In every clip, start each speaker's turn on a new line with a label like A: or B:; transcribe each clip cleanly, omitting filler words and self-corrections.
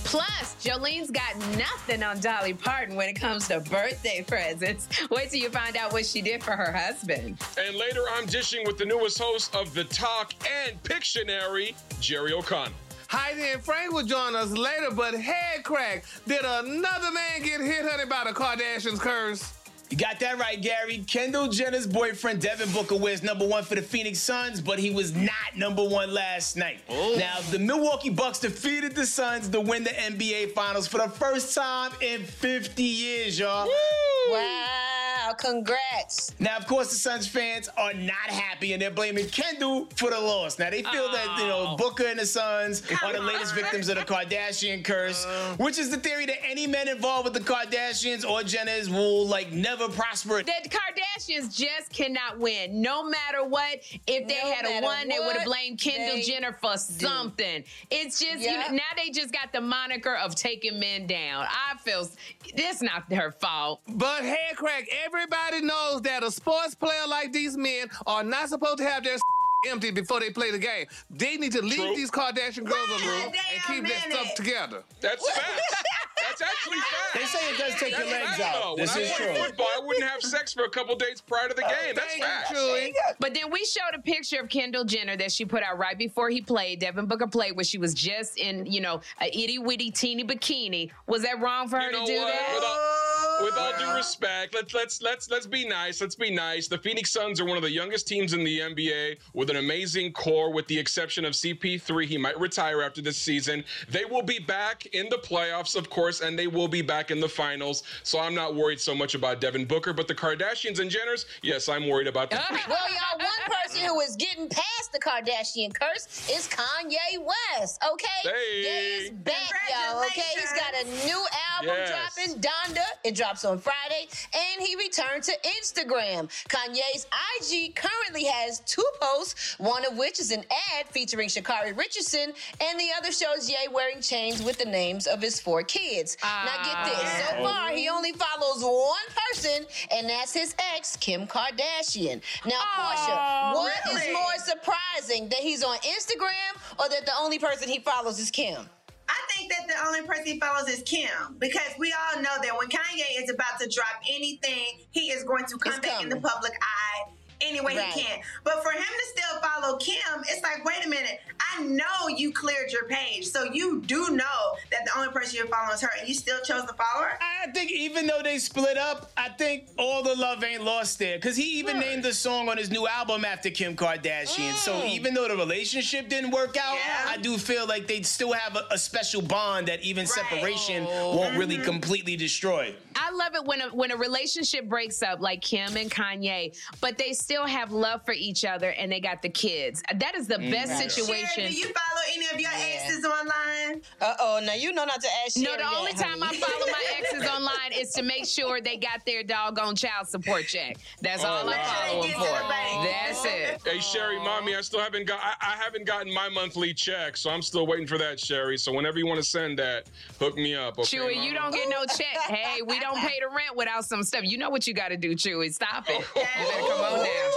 A: Plus, Jolene's got nothing on Dolly Parton when it comes to birthday presents. Wait till you find out what she did for her husband.
B: And later, I'm dishing with the newest host of The Talk and Pictionary, Jerry O'Connell.
C: Heidi and Frank will join us later, but head crack. Did another man get hit, honey, by the Kardashians curse?
D: You got that right, Gary. Kendall Jenner's boyfriend, Devin Booker, wears #1 for the Phoenix Suns, but he was not #1 last night.
C: Oh.
D: Now, the Milwaukee Bucks defeated the Suns to win the NBA Finals for the first time in 50 years, y'all.
C: Woo!
E: Wow, congrats.
D: Now, of course, the Suns fans are not happy, and they're blaming Kendall for the loss. Now, they feel that, Booker and the Suns are the latest victims of the Kardashian curse, which is the theory that any men involved with the Kardashians or Jenners will, never prosper.
A: The Kardashians just cannot win. No matter what, if they had won, they would have blamed Kendall Jenner for something. It's just, now they just got the moniker of taking men down. I feel it's not her fault.
C: But head crack, everybody knows that a sports player like these men are not supposed to have their empty before they play the game. They need to leave these Kardashian girls alone and keep their stuff together.
B: That's facts. That's actually facts.
D: They say it does take your legs out. This is true.
B: When I played football, I wouldn't have sex for a couple days prior to the game. That's facts.
A: But then we showed a picture of Kendall Jenner that she put out right before he played. Devin Booker played where she was just in, a itty bitty teeny bikini. Was that wrong for her to do that?
B: With all due respect, let's be nice. Let's be nice. The Phoenix Suns are one of the youngest teams in the NBA with an amazing core, with the exception of CP3. He might retire after this season. They will be back in the playoffs, of course, and they will be back in the finals. So I'm not worried so much about Devin Booker, but the Kardashians and Jenners, yes, I'm worried about them.
E: Well, y'all, one person who is getting past the Kardashian curse is Kanye West, okay?
B: Hey.
E: Ye is back, y'all, okay? He's got a new album dropping, Donda. It drops on Friday, and he returned to Instagram. Kanye's IG currently has 2 posts, one of which is an ad featuring Sha'Carri Richardson, and the other shows Ye wearing chains with the names of his 4 kids. Now get this, so far he only follows one person, and that's his ex, Kim Kardashian. Now, Portia, what is more surprising, that he's on Instagram or that the only person he follows is Kim?
F: I think that the only person he follows is Kim, because we all know that when Kanye is about to drop anything, he is going to come back in the public eye any way he can. But for him to still follow Kim, it's like, wait a minute, I know you cleared your page, so you do know that the only person you're following is her, and you still chose to follow her?
D: I think even though they split up, I think all the love ain't lost there. Because he even named the song on his new album after Kim Kardashian. So even though the relationship didn't work out, I do feel like they still have a special bond that even separation won't really completely destroy.
A: I love it when a relationship breaks up, like Kim and Kanye, but they still have love for each other and they got the kids. That is the best situation.
F: Sherry, do you follow any of your exes online?
E: Now you know not to ask Sherry.
A: No, the only time I follow my exes online is to make sure they got their doggone child support check. That's all I follow them for. That's it.
B: Hey, Sherry, mommy, I still haven't gotten my monthly check, so I'm still waiting for that, Sherry. So whenever you want to send that, hook me up. Okay,
A: Chewy,
B: mama?
A: you don't get no check. Hey, we don't pay the rent without some stuff. You know what you got to do, Chewy. Stop it. You better come on down.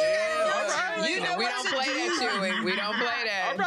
B: All right.
A: You know we don't play that, Chewy. We don't play that.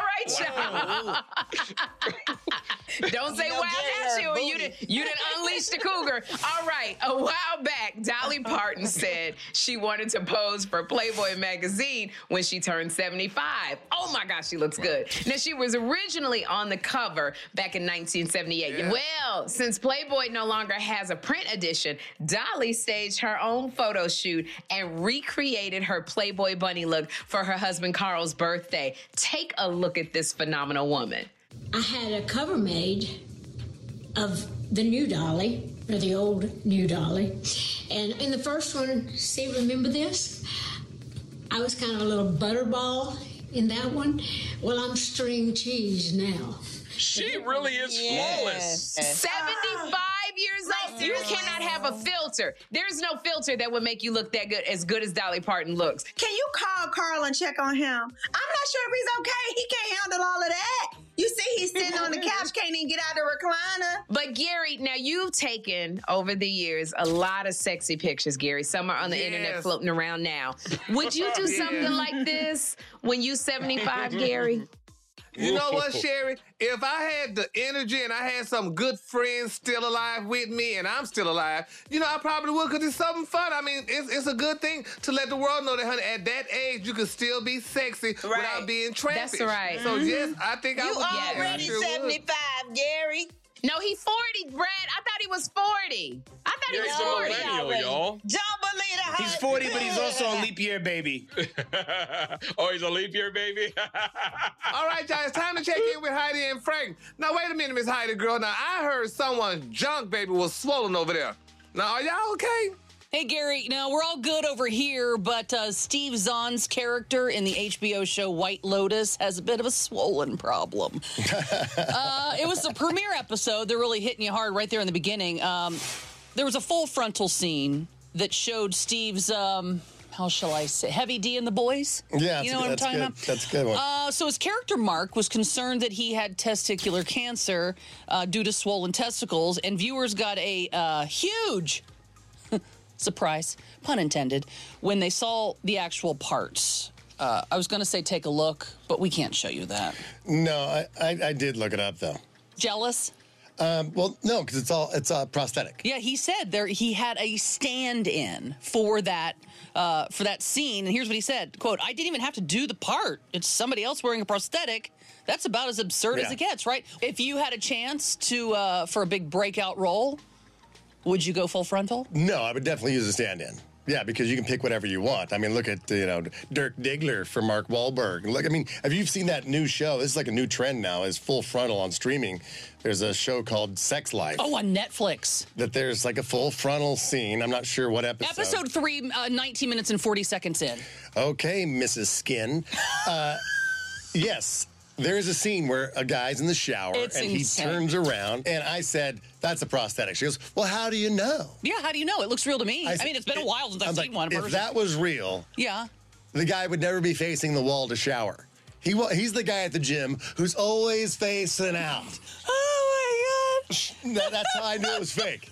A: All right, y'all. Don't say why not, Chewy. You didn't unleash the cougar. All right. A while back, Dolly Parton said she wanted to pose for Playboy magazine when she turned 75. Oh my gosh, she looks good. Now, she was originally on the cover back in 1978. Yeah. Well, since Playboy no longer has a print edition, Dolly staged her own photo shoot and recreated her Playboy bunny look for her husband Carl's birthday. Take a look at this phenomenal woman.
G: I had a cover made of the new Dolly, or the old new Dolly. And in the first one, see, remember this? I was kind of a little butterball in that one. Well, I'm string cheese now.
B: She really is flawless.
A: 75 years old. You cannot have a filter. There's no filter that would make you look that good as Dolly Parton looks.
F: Can you call Carl and check on him? I'm not sure if he's okay. He can't handle all of that. You see, he's sitting on the couch, can't even get out the recliner.
A: But Gary, now you've taken over the years a lot of sexy pictures, Gary. Some are on the internet floating around now. Would you do something like this when you 75, Gary?
C: You know what, Sherry? If I had the energy and I had some good friends still alive with me and I'm still alive, I probably would because it's something fun. I mean, it's a good thing to let the world know that, honey, at that age, you can still be sexy without being trampish.
A: That's right.
C: So, yes, I think I would.
E: You already 75, Gary.
A: No, he 40, Brad. I thought he was 40. I thought he was 40.
B: He's a millennial, y'all.
E: Don't believe the hype.
D: He's 40, but he's also a leap year baby.
B: Oh, he's a leap year baby?
C: All right, y'all, it's time to check in with Heidi and Frank. Now, wait a minute, Miss Heidi, girl. Now, I heard someone's junk, baby, was swollen over there. Now, are y'all okay?
H: Hey, Gary, now we're all good over here, but Steve Zahn's character in the HBO show White Lotus has a bit of a swollen problem. It was the premiere episode. They're really hitting you hard right there in the beginning. There was a full frontal scene that showed Steve's, how shall I say, Heavy D and the boys?
I: Yeah,
H: you know what I'm talking about?
I: That's a good one.
H: So his character, Mark, was concerned that he had testicular cancer due to swollen testicles, and viewers got a huge... surprise, pun intended, when they saw the actual parts. I was going to say take a look, but we can't show you that.
I: No, I did look it up, though.
H: Jealous?
I: Well, no, because it's prosthetic.
H: Yeah, he said he had a stand-in for that scene, and here's what he said, quote, "I didn't even have to do the part. It's somebody else wearing a prosthetic. That's about as absurd as it gets, right? If you had a chance to for a big breakout role, would you go full frontal?
I: No, I would definitely use a stand-in. Yeah, because you can pick whatever you want. I mean, look at, Dirk Diggler for Mark Wahlberg. Look, I mean, have you seen that new show? This is like a new trend now, is full frontal on streaming. There's a show called Sex Life.
H: Oh, on Netflix.
I: That there's like a full frontal scene. I'm not sure what episode.
H: Episode 3, 19 minutes and 40 seconds in.
I: Okay, Mrs. Skin. Yes. There is a scene where a guy's in the shower and he turns around, and I said, "That's a prosthetic." She goes, "Well, how do you know?"
H: Yeah, how do you know? It looks real to me. I mean, it's been a while since I've seen one in person.
I: If that was real,
H: yeah,
I: the guy would never be facing the wall to shower. He's the guy at the gym who's always facing out.
H: Oh my
I: gosh! That's how I knew it was fake.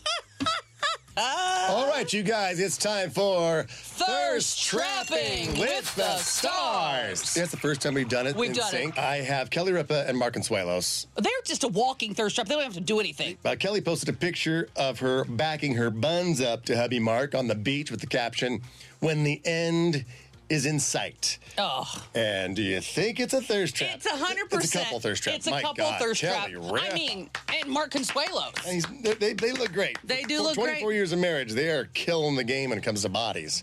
I: All right, you guys, it's time for
H: Thirst Trapping with the Stars.
I: That's the first time we've done it in sync. I have Kelly Ripa and Mark Consuelos.
H: They're just a walking thirst trap. They don't have to do anything.
I: Kelly posted a picture of her backing her buns up to hubby Mark on the beach with the caption, "When the end is in sight."
H: Oh.
I: And do you think it's a thirst trap?
H: It's 100%.
I: It's a couple thirst traps.
H: It's a couple thirst traps. I mean, and Mark Consuelos.
I: They look great.
H: They do look great.
I: 24 years of marriage, they are killing the game when it comes to bodies.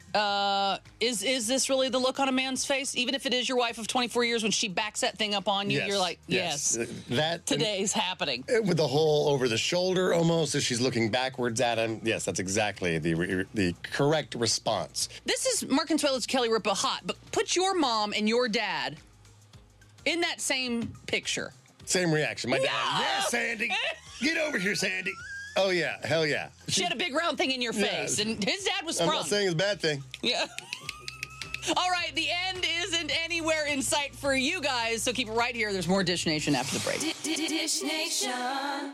H: Is this really the look on a man's face? Even if it is your wife of 24 years, when she backs that thing up on you, you're like, yes.
I: That
H: today's happening.
I: With the hole over the shoulder almost, as she's looking backwards at him. Yes, that's exactly the correct response.
H: This is Mark Consuelos, Kelly Ripa hot, but put your mom and your dad in that same picture.
I: Same reaction. My dad, yeah, Sandy. Get over here, Sandy. Oh, yeah. Hell yeah.
H: She had a big round thing in your face, and his dad was sprung.
I: I'm not saying it's a bad thing.
H: Yeah. All right, the end isn't anywhere in sight for you guys, so keep it right here. There's more Dish Nation after the break.
J: Dish Nation.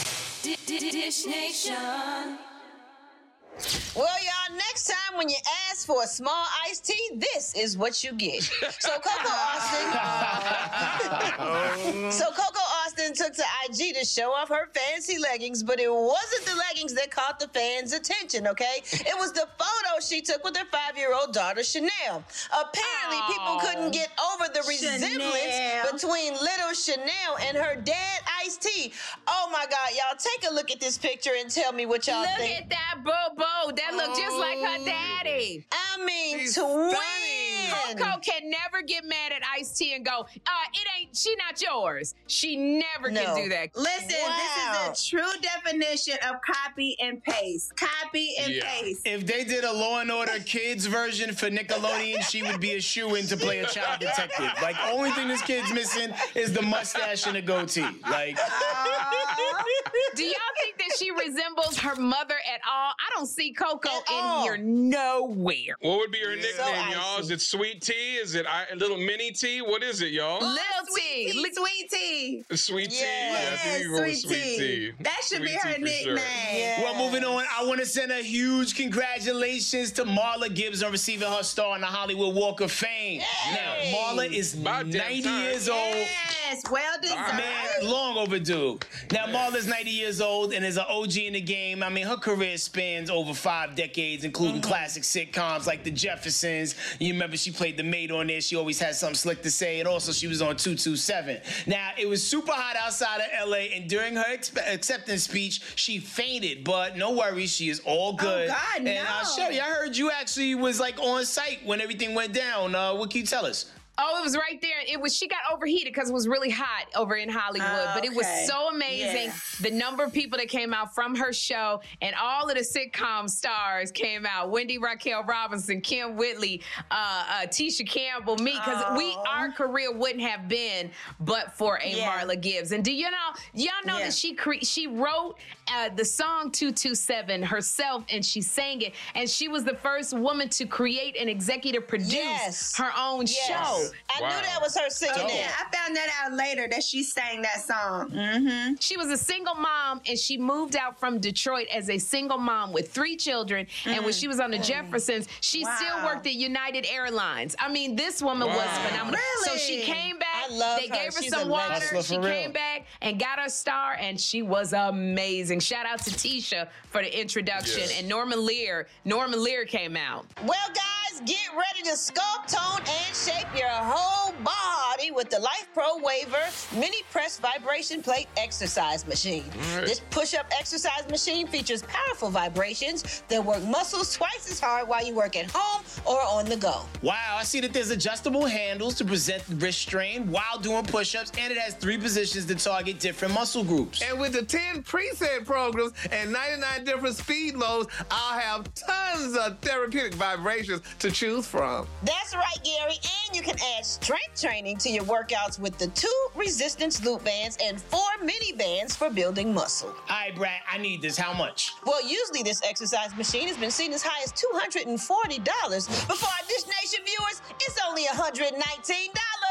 J: Dish Nation.
E: Well, y'all, next time when you ask for a small iced tea, this is what you get. So Coco Austin took to IG to show off her fancy leggings, but it wasn't the leggings that caught the fans' attention, okay? It was the photo she took with her 5-year-old daughter, Chanel. Apparently, people couldn't get over the resemblance between little Chanel and her dad, Iced Tea. Oh, my God, y'all, take a look at this picture and tell me what y'all think.
A: Look at that Bobo. That look just like her daddy.
E: I mean, twin.
A: Coco can never get mad at Iced Tea and go, she not yours. She never can do that.
F: Listen, this is a true definition of copy and paste. Copy and paste.
D: If they did a Law and Order Kids version for Nickelodeon, she would be a shoo-in to play a child detective. Like, only thing this kid's missing is the mustache and the goatee. Like,
A: do y'all think that she resembles her mother at all? I don't see Coco in here nowhere.
B: What would be her nickname, y'all? Is it Sweet Tea? Is it Little Mini Tea? What is it, y'all?
A: Little Tea.
F: Sweet Tea.
B: Sweet Tea?
F: Yeah, Sweet Tea. That should be her nickname.
B: Sure.
F: Yeah.
D: Well, moving on, I want to send a huge congratulations to Marla Gibbs on receiving her star on the Hollywood Walk of Fame. Now, Marla is 90 years old.
F: Yes, well deserved.
D: Man, long overdue. Now, Marla's 90 years old and is an OG in the game. I mean, her career spans over 5 decades, including classic sitcoms like The Jeffersons. You remember she played the maid on there. She always had something slick to say. And also, she was on 227. Now, it was super hot outside of L.A., and during her acceptance speech, she fainted. But no worries, she is all good.
F: Oh, God, no.
D: And Shelly, I heard you actually was like on site when everything went down. What can you tell us?
A: Oh, it was right there. She got overheated because it was really hot over in Hollywood. But it was so amazing. Yeah. The number of people that came out from her show, and all of the sitcom stars came out. Wendy Raquel Robinson, Kim Whitley, Tisha Campbell, me. Because our career wouldn't have been but for Marla Gibbs. And do y'all know that she wrote the song 227 herself, and she sang it. And she was the first woman to create and executive produce her own show.
E: I knew that was her singing that.
F: Yeah, I found that out later that she sang that song. Mm-hmm.
A: She was a single mom, and she moved out from Detroit as a single mom with 3 children. And when she was on the Jeffersons, she still worked at United Airlines. I mean, this woman was phenomenal.
F: Really?
A: So she came back.
E: I love
A: they
E: her.
A: gave her
E: She's
A: some water.
D: hustler
A: She
D: for
A: came
D: real.
A: back and got her star, and she was amazing. Shout out to Tisha for the introduction. And Norman Lear came out.
E: Well, guys, get ready to sculpt, tone, and shape your whole body with the Life Pro Waver Mini Press Vibration Plate Exercise Machine. This push-up exercise machine features powerful vibrations that work muscles twice as hard while you work at home or on the go.
D: Wow, I see that there's adjustable handles to present wrist strain while doing push-ups, and it has 3 positions to target different muscle groups.
C: And with the 10 preset programs and 99 different speed modes, I'll have tons of therapeutic vibrations to choose from.
E: That's right, Gary. And you can add strength training to your workouts with the 2 resistance loop bands and 4 mini bands for building muscle.
D: All right, Brad, I need this. How much?
E: Well, usually this exercise machine has been seen as high as $240. But for our Dish Nation viewers, it's only $119.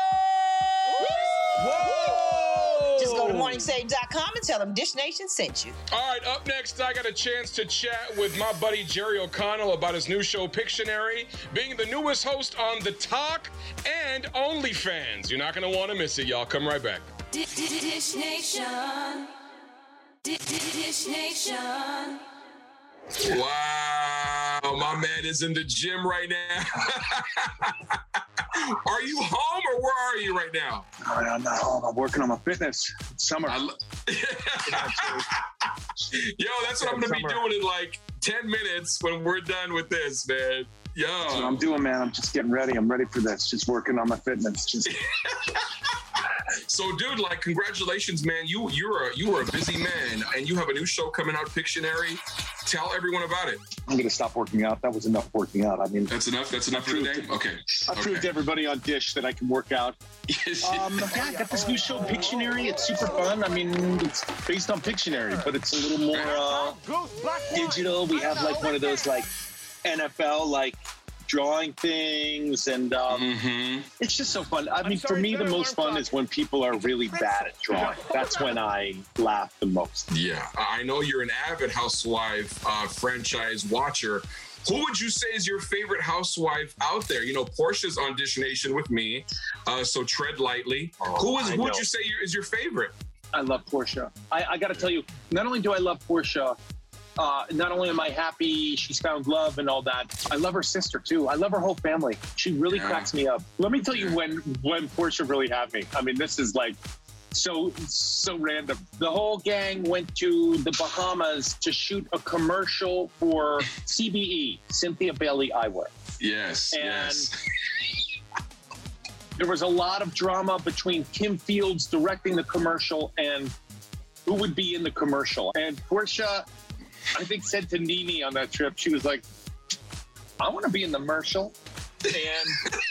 D: Whoa!
E: Just go to morningsave.com and tell them Dish Nation sent you.
B: All right, up next, I got a chance to chat with my buddy Jerry O'Connell about his new show, Pictionary, being the newest host on The Talk and OnlyFans. You're not going to want to miss it, y'all. Come right back.
J: Dish Nation. Dish Nation.
B: Wow, my man is in the gym right now. Are you home or where are you right now?
K: I'm not home. I'm working on my fitness. It's summer.
B: Yo, that's what I'm going to be doing in like 10 minutes when we're done with this, man. Yo.
K: That's what I'm doing, man. I'm just getting ready. I'm ready for this. Just working on my fitness.
B: So, dude, like, congratulations, man. You were a busy man, and you have a new show coming out, Pictionary. Tell everyone about it.
K: I'm going to stop working out. That was enough working out. I mean,
B: that's enough. That's enough for the day. Okay.
K: I proved to everybody on Dish that I can work out. I got this new show, Pictionary. It's super fun. I mean, it's based on Pictionary, but it's a little more digital. We have like one of those like NFL like drawing things, and it's just so fun. I mean, for me, the most fun is when people are really bad at drawing. That's when I laugh the most.
B: Yeah, I know you're an avid Housewife franchise watcher. Who would you say is your favorite housewife out there? You know, Portia's on Dish Nation with me, so tread lightly. Who would you say is your favorite?
K: I love Portia. I got to tell you, not only do I love Portia, not only am I happy she's found love and all that, I love her sister too. I love her whole family. She really cracks me up. Let me tell you when Portia really had me. I mean, this is like so random. The whole gang went to the Bahamas to shoot a commercial for CBE, Cynthia Bailey Eyewear.
B: Yes.
K: There was a lot of drama between Kim Fields directing the commercial and who would be in the commercial. And Portia, I think, said to Nene on that trip, she was like, I want to be in the commercial. And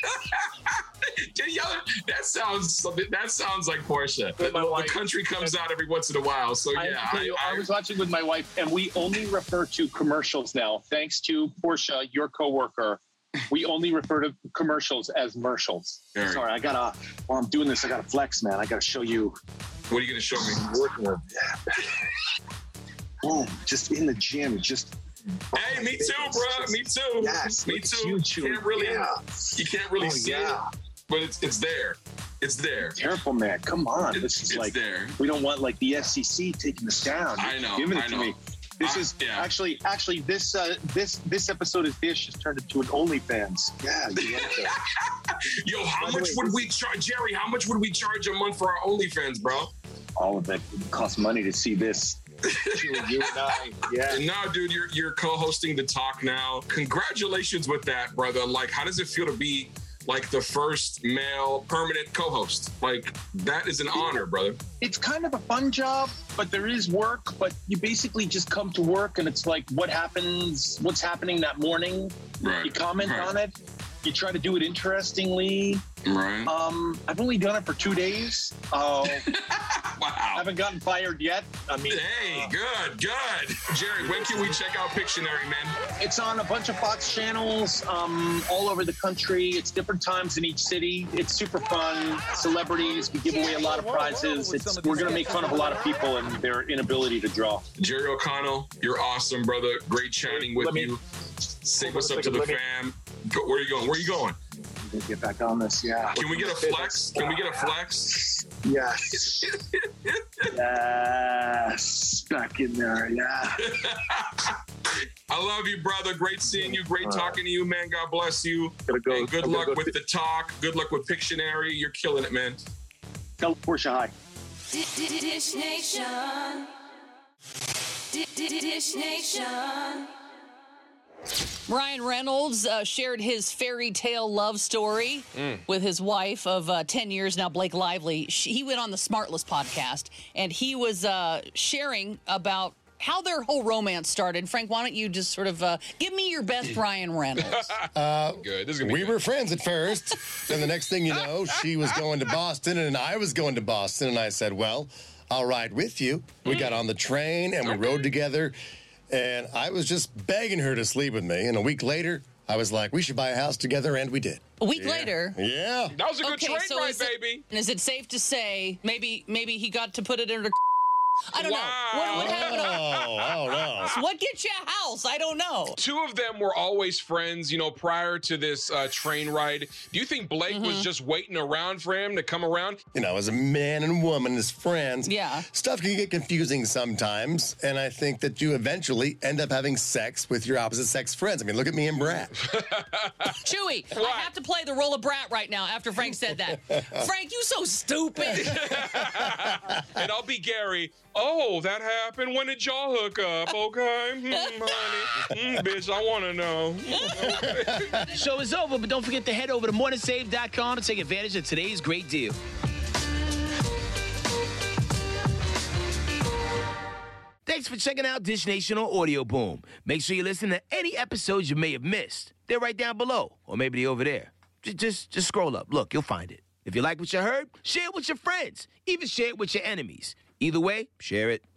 B: that sounds like Portia. The country comes out every once in a while. So yeah,
K: I was watching with my wife, and we only refer to commercials now, thanks to Portia, your coworker. We only refer to commercials as commercials.
B: Right.
K: Sorry, while I'm doing this, I gotta flex, man. I gotta show you.
B: What are you gonna show me?
K: Working with. Boom, just in the gym, just.
B: Hey, me too, bro. Me too.
K: Yes,
B: me too.
K: You
B: can't really see it, but it's there. It's there.
K: Careful, man. Come on. This is like
B: there.
K: We don't want like the SEC taking us down.
B: I know.
K: Giving it to me. This is actually this episode of Dish has turned into an OnlyFans. Yeah.
B: Yo, how much would we charge, Jerry? How much would we charge a month for our OnlyFans, bro?
K: All of it costs money to see this. You and I. Yeah.
B: No, dude, you're co-hosting the talk now. Congratulations with that, brother. Like, how does it feel to be like the first male permanent co-host? Like, that is an honor, brother.
K: It's kind of a fun job, but there is work. But you basically just come to work, and it's like what's happening that morning.
B: Right.
K: You comment on it. You try to do it interestingly.
B: Right.
K: I've only done it for 2 days.
B: Wow.
K: Haven't gotten fired yet. I mean,
B: hey, good. Jerry, when can we check out Pictionary, man?
K: It's on a bunch of Fox channels all over the country. It's different times in each city. It's super fun. Celebrities. We give away a lot of prizes. We're going to make fun of a lot of people and their inability to draw.
B: Jerry O'Connell, you're awesome, brother. Great chatting with you. Say what's up to the fam. Where are you going?
K: Get back on this, yeah.
B: Can we get a flex?
K: Yes. Yes. Back in there, yeah.
B: I love you, brother. Great seeing you. Great talking to you, man. God bless you. And good luck with the talk. Good luck with Pictionary. You're killing it, man.
K: Tell Portia hi.
J: Dish Nation. Dish Nation.
H: Ryan Reynolds shared his fairy tale love story with his wife of 10 years now, Blake Lively. He went on the Smartless podcast, and he was sharing about how their whole romance started. Frank, why don't you just sort of give me your best Ryan Reynolds?
B: Good. This is gonna be
I: we
B: good.
I: were friends at first. Then the next thing you know, she was going to Boston, and I was going to Boston, and I said, well, I'll ride with you. We got on the train, and we rode together. And I was just begging her to sleep with me. And a week later, I was like, we should buy a house together. And we did.
H: A week later?
I: Yeah.
B: That was a good train ride, baby.
H: And is it safe to say maybe he got to put it in her... I don't know. What happened?
I: Oh, no.
H: So what gets you a house? I don't know.
B: Two of them were always friends, prior to this train ride. Do you think Blake was just waiting around for him to come around?
I: As a man and woman, as friends,
H: yeah,
I: stuff can get confusing sometimes. And I think that you eventually end up having sex with your opposite sex friends. I mean, look at me and Brat.
H: Chewy, I have to play the role of Brat right now after Frank said that. Frank, you so stupid.
B: And I'll be Gary. Oh, that happened? When did y'all hook up? Okay, honey. Bitch, I want to know.
D: Show is over, but don't forget to head over to morningsave.com to take advantage of today's great deal. Thanks for checking out Dish Nation on Audio Boom. Make sure you listen to any episodes you may have missed. They're right down below, or maybe they're over there. Just scroll up. Look, you'll find it. If you like what you heard, share it with your friends. Even share it with your enemies. Either way, share it.